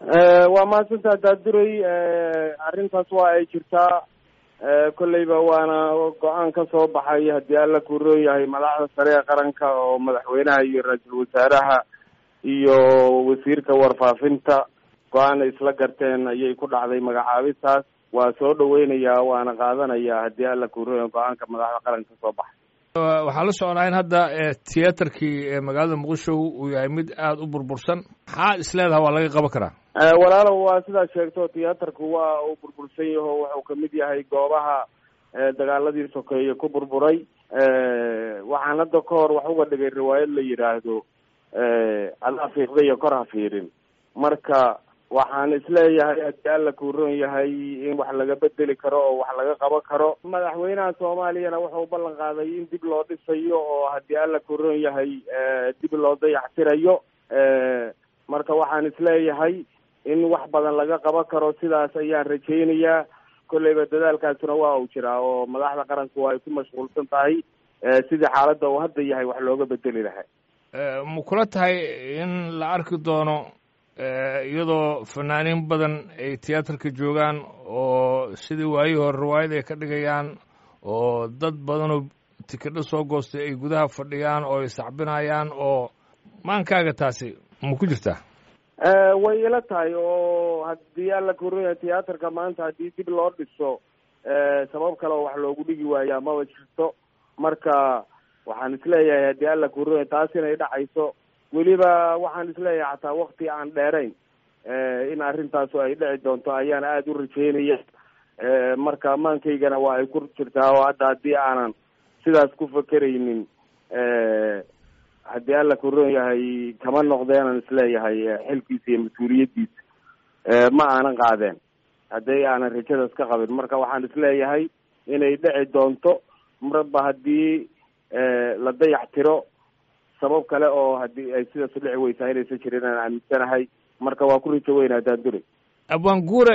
waa mahadsantaa daaduray arrintaas waa ay jirtaa kolleyba waana go-aan ka soo baxay haddii alla ku roon yahay madaxda sare ee qaranka oo madaxweynaha iyo ra-iisul wasaaraha iyo wasiirka warfaafinta go-aan ay isla garteen ayay ku dhacday magacaabistaas. waa soo dhaweynayaa waana qaadanayaa haddii alla ku roon yahay go-aanka madaxda qaranka ka soo baxay. waxaa la soconaa in hadda tiyaatarkii magaalada muqdisho uu yahay mid aada u burbursan. maxaa isleedaha waa laga qaban karaa? walaalow waa sidaad sheegto tiyaatarku waa uu burbursan yaho wuxuu kamid yahay goobaha dagaaladii sokeeye ku burburay. waxaan hadda ka hor wax uga dhigay riwaayad la yidhaahdo alla fiiqda iyo kor ha fiirin. marka waxaan isleeyahay haddii alla ku roon yahay in wax laga bedeli karo oo wax laga qaban karo. madaxweynaha soomaaliyana wuxuu ballan qaaday in dib loo dhisayo oo haddii alla ku roon yahay dib loo dayaxtirayo. marka waxaan isleeyahay in wax badan laga qaban karo, sidaas ayaan rajaynayaa. kolleyba dadaalkaasuna waa uu jiraa oo madaxda qaranku ay ku mashquulsan tahay sidii xaaladda uu hadda yahay wax looga bedeli lahaa. ma kula tahay in la arki doono iyadoo fanaaniin badan ay tiyaatarka joogaan oo sidii waayihii hore riwaayad ay ka dhigayaan oo dad badanoo tikidho soo goostay ay gudaha fadhiyaan oo ay sacbinayaan, oo maankaaga taasi ma ku jirtaa? way ila tahay oo haddii alla ku roon yahay tiyaatarka maanta haddii dib loo dhiso sabab kale oo wax loogu dhigi waayaa maba jirto. marka waxaan isleeyahay haddii alla ku roon yahay taas inay dhacayso. weliba waxaan isleeyahay xataa wakti aan dheerayn in arrintaasu ay dhici doonto ayaan aada u rajeynaya. marka maankaygana waa ay ku jirtaa oo hadda haddii aanan sidaas ku fakeraynin haddii alla ku roon yahay kama noqdeenan isleeyahay xilkiisa iyo mas-uuliyaddiisa ma aanan qaadeen haddii aanan rajadaas ka qabin. marka waxaan isleeyahay inay dhici doonto marba haddii la dayax tiro. sabab kale oo haddii ay sidaas u dhici weysaa inaysan jirin aan aaminsanahay. marka waa ku rajo weynaa daandure. abwaan guure,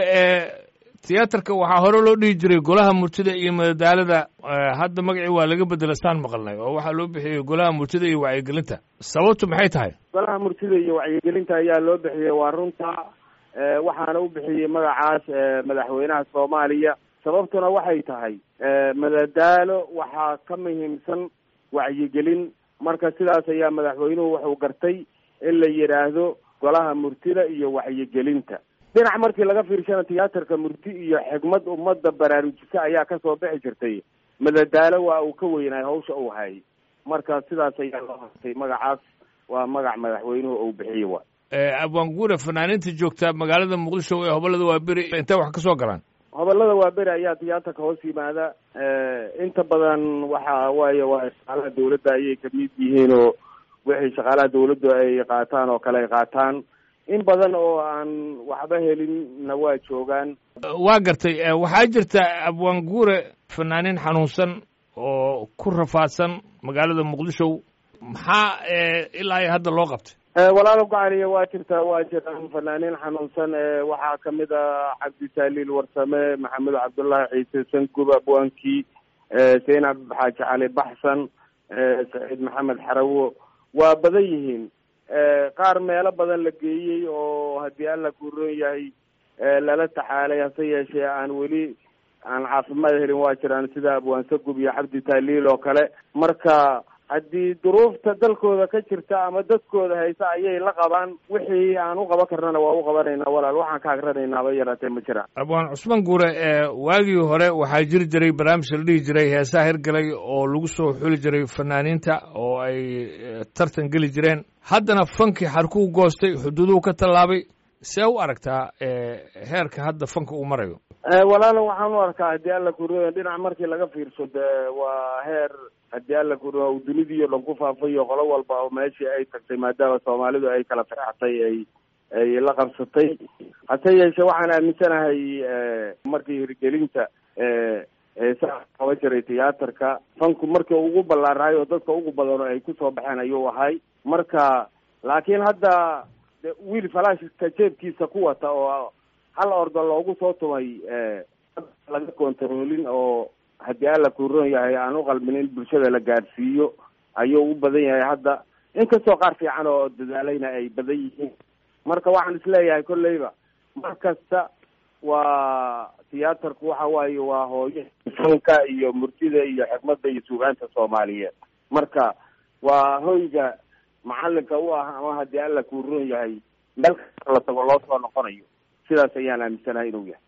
tiyaatarka waxaa hore loo dhihi jiray golaha murtida iyo madadaalada. hadda magacii waa laga bedela saan maqalnay oo waxaa loo bixiyey golaha murtida iyo wacyigelinta. sababtu maxay tahay? golaha murtida iyo wacyigelinta ayaa loo bixiyey, waa runta. waxaana u bixiyey magacaas madaxweynaha soomaaliya. sababtuna waxay tahay madadaalo waxaa ka muhiimsan wacyigelin. marka sidaas ayaa madaxweynuhu wuxuu gartay in la yidhaahdo golaha murtida iyo wacyigelinta. dhinac markii laga fiirshana tiyaatarka murti iyo xigmad ummadda baraarujisa ayaa kasoo bixi jirtay. madadaalo waa uu ka weynaay hawsha uu hayay. marka sidaas ayaa loo hartay magacaas. waa magac madaxweynuhu uu bixiyey. wa abwaan guure, fanaaniinta joogta magaalada muqdisho ee hobolada waa beri intay wax ka soo galaan? hobolada waa beri ayaa tiyaatarka hoos yimaada. inta badan waxa waaye waa shaqaalaha dawladda ayay kamid yihiin oo wixii shaqaalaha dawladdu ay qaataan oo kale ay qaataan. in badan oo aan waxba helinna waa joogaan. waa gartay. waxaa jirta abwaan guure fanaaniin xanuunsan oo ku rafaadsan magaalada muqdisho. maxaa ilaa hadda loo qabtay? walaalo gacaliya waa jiraan fanaaniin xanuunsan. waxaa kamid ah cabdisaliil warsame, maxamed cabdullaahi ciise sangub, abwaankii zaynab xaaji cali baxsan, saciid maxamed xarawo. waa badan yihiin. qaar meelo badan la geeyey oo haddii alla ku roon yahay lala taxaalay, hase yeeshee aan weli aan caafimaad helin waa jiraan, sida abwaan sangub iyo cabdi taaliil oo kale. marka haddii duruufta dalkooda ka jirta ama dadkooda haysa ayay la qabaan. wixii aan u qaban karnana waa u qabanaynaa walaal. waxaan ka agranaynaa ba yaraatee ma jiraan. abwaan cusmaan guure, waagii hore waxaa jiri jiray barnaamij la dhihi jiray heesaha hirgalay oo lagu soo xuli jiray fanaaniinta oo ay tartan geli jireen. haddana fankii xarkuu goostay, xuduuduhu ka tallaabay. see u aragtaa heerka hadda fanka uu marayo? walaalo waxaan u arkaa haddii alla ku roon yahay dhinac markii laga fiirso de waa heer haddii alla ku roon yahay dunidii oo dhan ku faafayo qolo walba oo meeshii ay tagtay, maadaama soomaalidu ay kala firxatay ay la qabsatay. hase yeeshee waxaan aaminsanahay markii hirgelinta heesaha qaban jiray tiyaatarka, fanku markii ugu ballaarahay oo dadka ugu badano ay kusoo baxeen ayuu ahay. marka laakiin hadda wiil falaashka jeebkiisa ku wata oo hal ordo loogu soo tumay laga kontaroolin oo haddii alla ku roon yahay aan u qalmin in bulshada la gaadhsiiyo ayuu u badan yahay hadda. inkastoo qaar fiican oo dadaalayna ay badan yihiin. marka waxaan isleeyahay kolleyba mar kasta waa tiyaatarku waxa waaye waa hooyo fanka iyo murtida iyo xikmadda iyo suugaanta soomaaliyeed. marka waa hoyga macalinka u ah, ama haddii alla kuu roon yahay meel kasta la tago loo soo noqonayo. sidaas ayaan aaminsanahay inuu yahay.